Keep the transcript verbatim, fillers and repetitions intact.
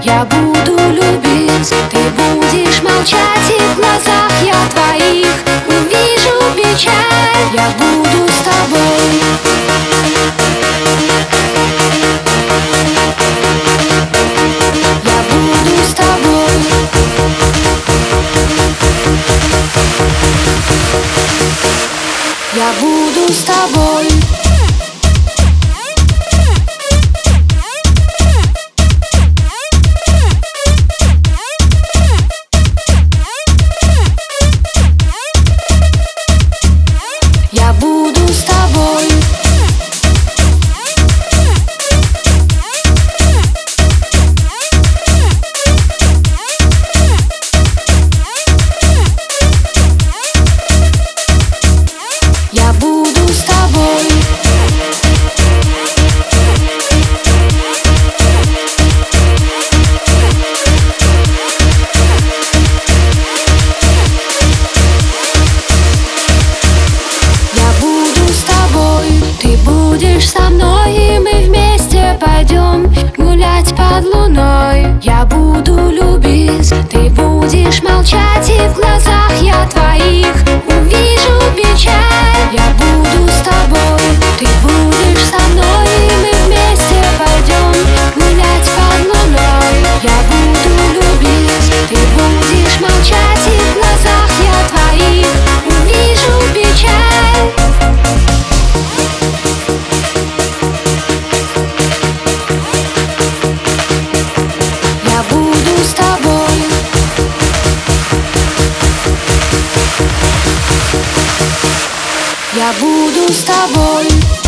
Я буду любить, ты будешь молчать, и в глазах я твоих увижу печаль. Я буду с тобой. Я буду с тобой. Я буду с тобой. Я буду с тобой. Я буду с тобой. Ты будешь со мной, и мы вместе пойдем гулять под луной. Я буду любить, ты будешь молчать, и в глазах я твоих увижу печаль. Я буду с тобой. Ты будешь со мной, и мы вместе пойдем гулять под луной. Я буду любить, ты будешь молчать, и в глазах я твоих увижу печаль. Я буду с тобой. Я буду с тобой.